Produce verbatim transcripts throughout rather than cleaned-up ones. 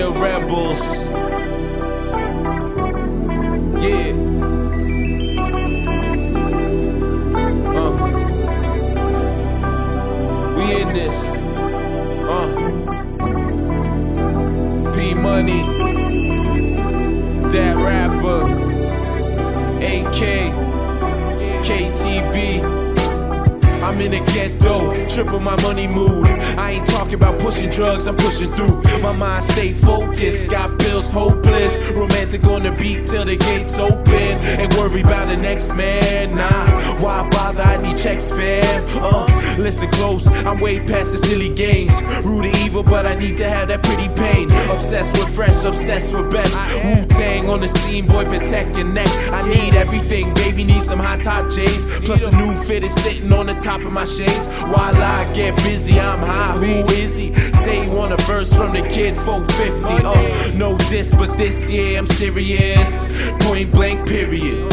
Real rebels. Yeah. Uh. We in this. Uh. P Money. Dat Rapper. A K. K T B. I'm in a ghetto, triple my money mood. I ain't talking about pushing drugs, I'm pushing through. My mind stay focused, got bills hopeless. Romantic on the beat till the gates open. Ain't worry about the next man, nah. Why bother, I need checks, fam. Uh, listen close, I'm way past the silly games. Rude to evil, but I need to have that pretty pain. Obsessed with fresh, obsessed with best. Wu-Tang on the scene, boy, protect your neck. I need everything, baby, need some hot top J's. Plus a new fit is sitting on the top of my shades. While I get busy, I'm high. Who is he? Say he want a verse from the kid four fifty. Oh, no diss, but this year I'm serious. Point blank, period.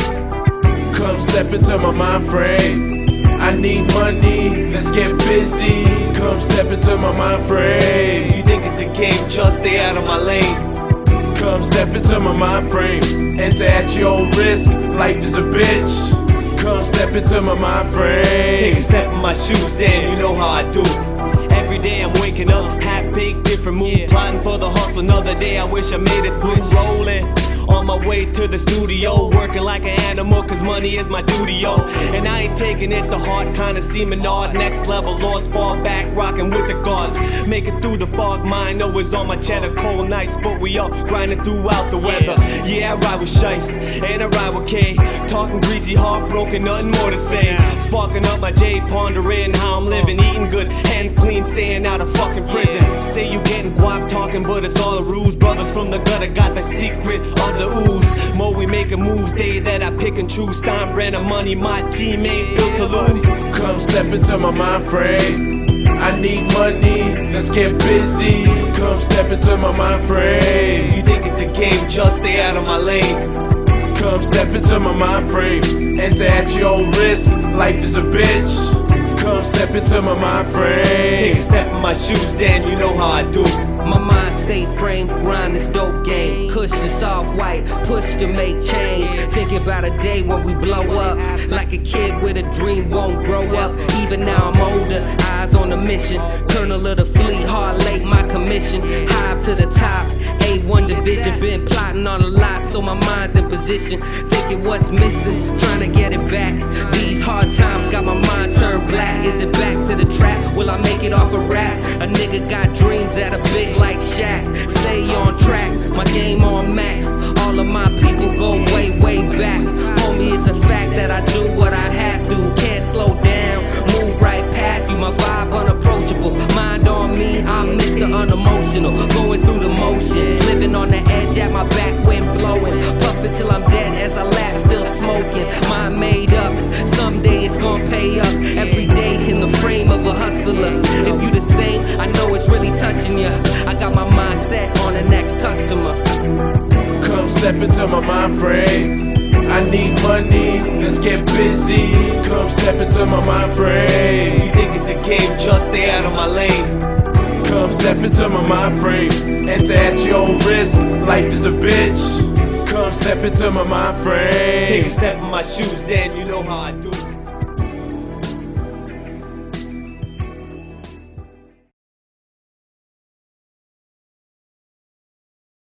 Come step into my mind frame. I need money, let's get busy. Come step into my mind frame. You think it's a game, just stay out of my lane. Come step into my mind frame. Enter at your own risk, life is a bitch. Come step into my mind frame. Take a step in my shoes, damn, you know how I do. Every day I'm waking up, half baked, different mood. Plotting for the hustle, another day I wish I made it through. Rolling on my way to the studio, working like an animal, cause money is my duty, yo. And I ain't taking it to heart, kinda seeming odd. Next level, lords fall back, rocking with the gods. Make it through the fog, mine always on my cheddar. Cold nights, but we all grinding throughout the weather. Yeah, I ride with Shiest, and I ride with K. Talking greasy, heartbroken, nothing more to say. Sparking up my J, pondering how I'm living. Eating good, hands clean, staying out of fucking prison. Say you getting guap talking, but it's all a ruse. Brothers from the gutter got the secret of the ooze. More we making moves, day that I pick and choose. Steinbrenner money, my team ain't built to lose. Come step into my mind frame. I need money, let's get busy. Come step into my mind frame. You think it's a game, just stay out of my lane. Come step into my mind frame. Enter at your own risk, life is a bitch. Come step into my mind frame. Take a step in my shoes, then you know how I do. My mind state frame, grind this dope game. Cushion soft white, push to make change. Thinking about a day when we blow up. Like a kid with a dream won't grow up. Even now I'm older, eyes on the mission. Colonel of the fleet, hard late my commission. High up to the top, A one division. Been plotting on a lot, so my mind's in position. Thinking what's missing, trying to get it back. These hard times got my mind turned black. Is it back to the trap? Will I make it off a rap? A nigga got dreams that are big like Shaq. Stay on track, my game on Mac. All of my people go way, way back. Homie, it's a fact that I do what I have to. Can't slow down, move right past you. My vibe unapproachable, mind on me, I'm Mister Unemotional. Going through the motions, living on the edge at my back wind blowing. Puffing till I'm dead as I laugh, still smoking. Mind made up, someday it's gonna pay up. Every day in the frame of a hustler. If you the same, I know it's really touching ya. I got my mind set on the next customer. Come step into my mind frame. I need money, let's get busy. Come step into my mind frame. You think it's a game, just stay out of my lane. Come step into my mind frame. Enter at your own risk, life is a bitch. Come step into my mind frame. Take a step in my shoes, then you know how I do.